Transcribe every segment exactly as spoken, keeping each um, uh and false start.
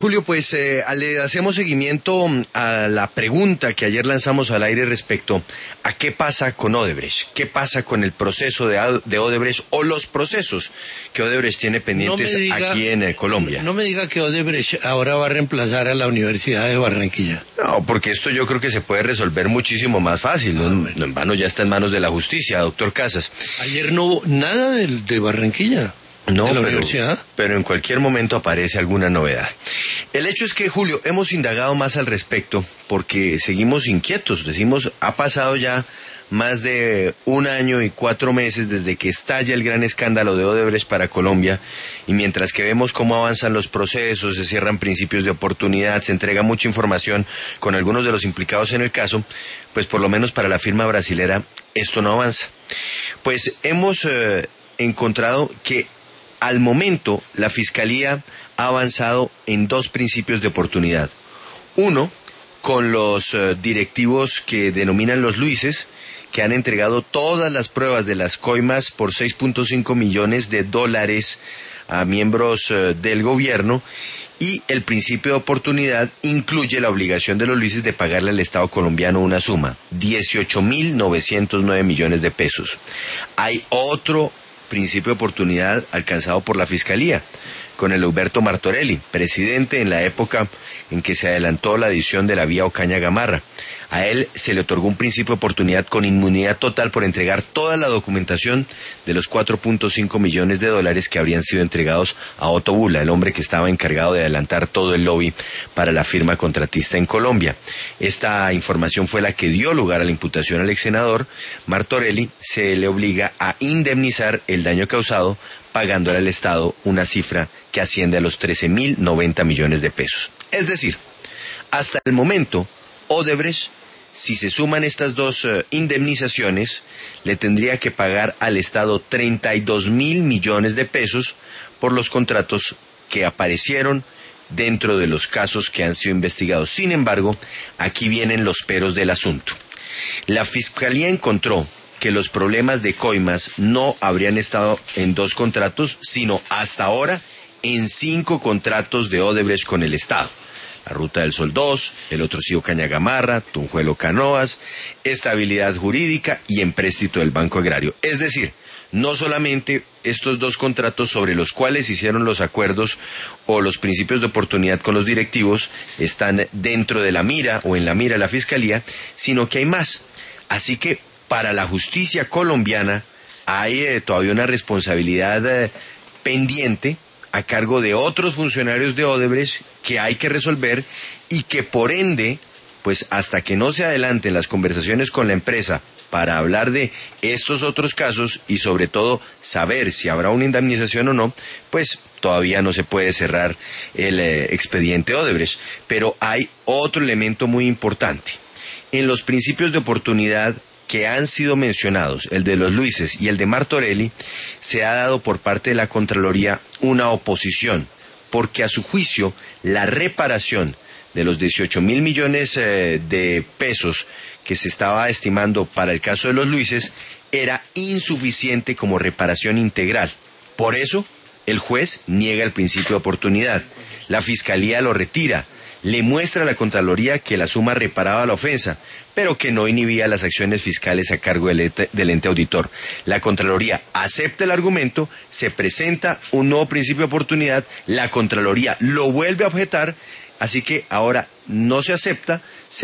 Julio, pues eh, le hacemos seguimiento a la pregunta que ayer lanzamos al aire respecto a qué pasa con Odebrecht, qué pasa con el proceso de, de Odebrecht o los procesos que Odebrecht tiene pendientes no diga, aquí en eh, Colombia. No me diga que Odebrecht ahora va a reemplazar a la Universidad de Barranquilla. No, porque esto yo creo que se puede resolver muchísimo más fácil, no, ah, bueno. no en vano ya está en manos de la justicia, doctor Casas. Ayer no hubo nada de, de Barranquilla. No, ¿de la pero, universidad? pero en cualquier momento aparece alguna novedad. El hecho es que, Julio, hemos indagado más al respecto porque seguimos inquietos. Decimos, ha pasado ya más de un año y cuatro meses desde que estalla el gran escándalo de Odebrecht para Colombia, y mientras que vemos cómo avanzan los procesos, se cierran principios de oportunidad, se entrega mucha información con algunos de los implicados en el caso, pues por lo menos para la firma brasilera esto no avanza. Pues hemos eh, encontrado que al momento, la Fiscalía ha avanzado en dos principios de oportunidad. Uno, con los uh, directivos que denominan los Luises, que han entregado todas las pruebas de las coimas por seis punto cinco millones de dólares a miembros uh, del gobierno, y el principio de oportunidad incluye la obligación de los Luises de pagarle al Estado colombiano una suma, dieciocho mil novecientos nueve millones de pesos. Hay otro principio de oportunidad alcanzado por la Fiscalía, con el Huberto Martorelli, presidente en la época en que se adelantó la adición de la vía Ocaña-Gamarra. A él se le otorgó un principio de oportunidad con inmunidad total por entregar toda la documentación de los cuatro punto cinco millones de dólares que habrían sido entregados a Otto Bula, el hombre que estaba encargado de adelantar todo el lobby para la firma contratista en Colombia. Esta información fue la que dio lugar a la imputación al ex senador Martorelli. Se le obliga a indemnizar el daño causado, pagándole al Estado una cifra que asciende a los trece mil noventa millones de pesos. Es decir, hasta el momento, Odebrecht, si se suman estas dos uh, indemnizaciones, le tendría que pagar al Estado treinta y dos mil millones de pesos por los contratos que aparecieron dentro de los casos que han sido investigados. Sin embargo, aquí vienen los peros del asunto. La Fiscalía encontró que los problemas de coimas no habrían estado en dos contratos, sino hasta ahora en cinco contratos de Odebrecht con el Estado. La Ruta del Sol dos, el otro sí Ocaña-Gamarra, Tunjuelo Canoas, Estabilidad Jurídica y Empréstito del Banco Agrario. Es decir, no solamente estos dos contratos sobre los cuales hicieron los acuerdos o los principios de oportunidad con los directivos están dentro de la mira o en la mira de la Fiscalía, sino que hay más. Así que para la justicia colombiana hay eh, todavía una responsabilidad eh, pendiente a cargo de otros funcionarios de Odebrecht que hay que resolver, y que por ende, pues hasta que no se adelanten las conversaciones con la empresa para hablar de estos otros casos y sobre todo saber si habrá una indemnización o no, pues todavía no se puede cerrar el eh, expediente Odebrecht. Pero hay otro elemento muy importante. En los principios de oportunidad que han sido mencionados, el de los Luises y el de Martorelli, se ha dado por parte de la Contraloría una oposición, porque a su juicio la reparación de los dieciocho mil millones eh, de pesos que se estaba estimando para el caso de los Luises era insuficiente como reparación integral. Por eso, el juez niega el principio de oportunidad. La Fiscalía lo retira. Le muestra a la Contraloría que la suma reparaba la ofensa, pero que no inhibía las acciones fiscales a cargo del ente, del ente auditor. La Contraloría acepta el argumento, se presenta un nuevo principio de oportunidad, la Contraloría lo vuelve a objetar, así que ahora no se acepta,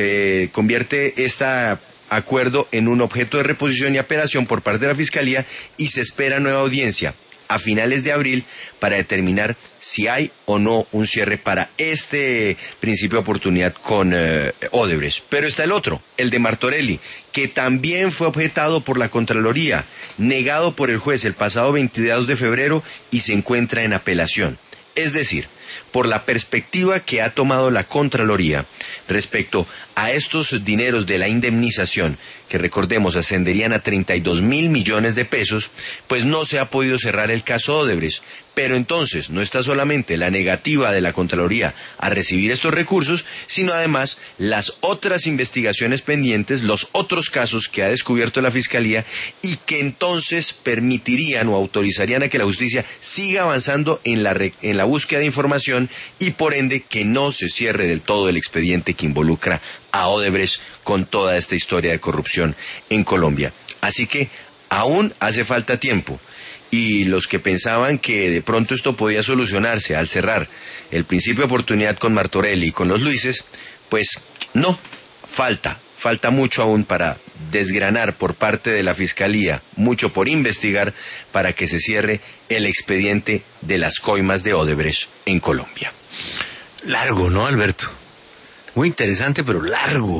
se convierte este acuerdo en un objeto de reposición y apelación por parte de la Fiscalía, y se espera nueva audiencia a finales de abril para determinar si hay o no un cierre para este principio de oportunidad con eh, Odebrecht. Pero está el otro, el de Martorelli, que también fue objetado por la Contraloría, negado por el juez el pasado veintidós de febrero y se encuentra en apelación. Es decir, por la perspectiva que ha tomado la Contraloría respecto a estos dineros de la indemnización, que recordemos ascenderían a treinta y dos mil millones de pesos, pues no se ha podido cerrar el caso Odebrecht. Pero entonces no está solamente la negativa de la Contraloría a recibir estos recursos, sino además las otras investigaciones pendientes, los otros casos que ha descubierto la Fiscalía y que entonces permitirían o autorizarían a que la justicia siga avanzando en la, en la búsqueda de información investigación y por ende que no se cierre del todo el expediente que involucra a Odebrecht con toda esta historia de corrupción en Colombia. Así que aún hace falta tiempo. Y los que pensaban que de pronto esto podía solucionarse al cerrar el principio de oportunidad con Martorelli y con los Luises, pues no, falta, falta mucho aún para desgranar por parte de la Fiscalía, mucho por investigar para que se cierre el expediente de las coimas de Odebrecht en Colombia. Largo, ¿no, Alberto? Muy interesante, pero largo.